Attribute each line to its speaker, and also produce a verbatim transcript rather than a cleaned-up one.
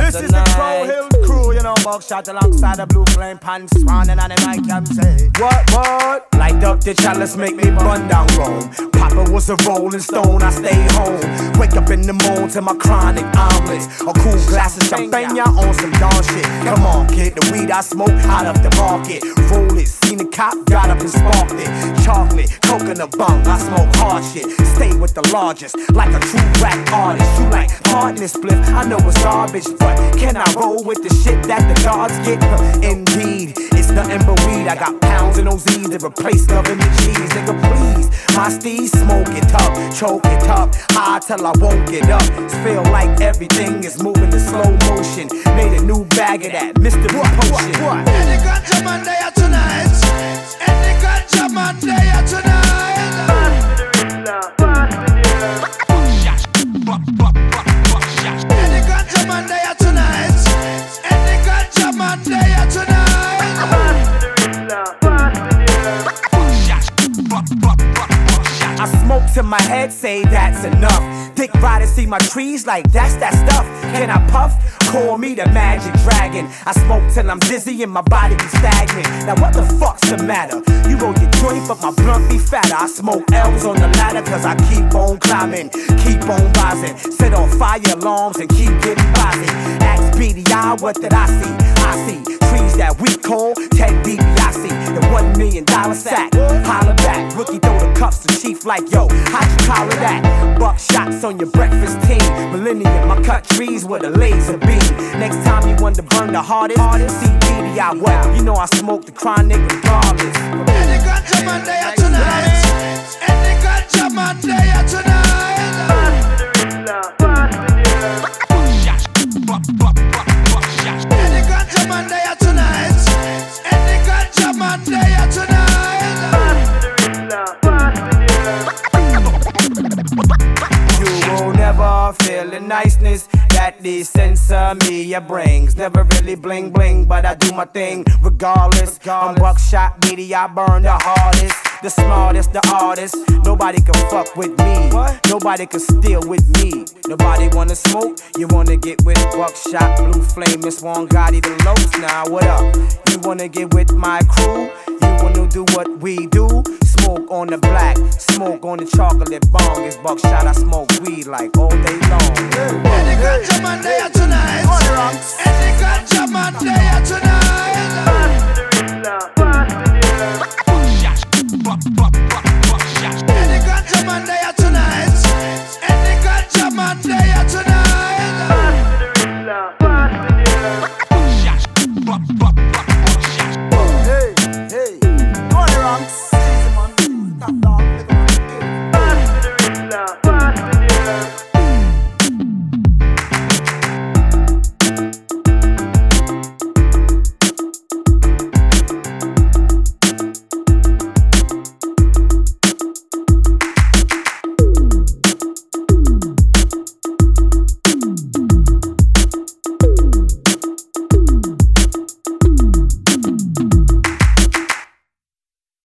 Speaker 1: This is the Crow Hill crew, you know, Buckshot alongside the Blue Flame Pants, Swan and the mic can say what, what? Light up the chalice, make me run down Rome. Papa was a rolling stone, I stay home. Wake up in the morning to my chronic omelets. A cool glass of champagne on some dawn shit. Come on, kid, the weed I smoke out of the market. Roll it, seen the cop, got up and sparked it. Chocolate, coconut bung, I smoke hard shit. Stay with the largest, like a true rap artist. You like hardness split, I know it's garbage, but can I roll with the shit that the gods get? Indeed, it's nothing but weed. I got pounds in those Z's to replace government cheese. Nigga, please, my steez, smoke it up, choke it up, high till I won't get up. Feel like everything is moving in slow motion. Made a new bag of that mystery potion.
Speaker 2: Any ganja man there tonight? Any ganja man there tonight? Any ganja man there tonight? Any ganja man there tonight?
Speaker 1: I smoke till my head say that's enough. Dick ride and see my trees like that's that stuff. Can I puff? Call me the magic dragon. I smoke till I'm dizzy and my body be stagnant. Now what the fuck's the matter? You roll your joint but my blunt be fatter. I smoke L's on the ladder cause I keep on climbing, keep on rising. Set on fire alarms and keep getting bossy. Ask B D I what did I see? I see trees that we call Ted DiBiase. The one million dollar sack. Holler back, rookie throw the cuffs to chief like yo, how'd you collar that? Buck shots on your breakfast team. Millennium, I cut trees with a laser beam. Next time you want to burn the hardest, see B D I well. You know I smoke the chronic regardless.
Speaker 2: Any ganja man there tonight? Any ganja man there tonight? Any ganja man there tonight? Any ganja man there tonight?
Speaker 1: You will never feel the niceness that the sense of me brings. Never really bling bling, but I do my thing regardless. I'm Buckshot, B D I burn the hardest. The smartest, the artist. Nobody can fuck with me. Nobody can steal with me. Nobody wanna smoke, you wanna get with Buckshot, Blue Flame, and Swan Gotti, the Lows. Now what up? You wanna get with my crew? You wanna do what we do? Smoke on the black, smoke on the chocolate bong. It's Buckshot, I smoke weed like all day long.
Speaker 2: Any ganja man there tonight? Any ganja man there tonight?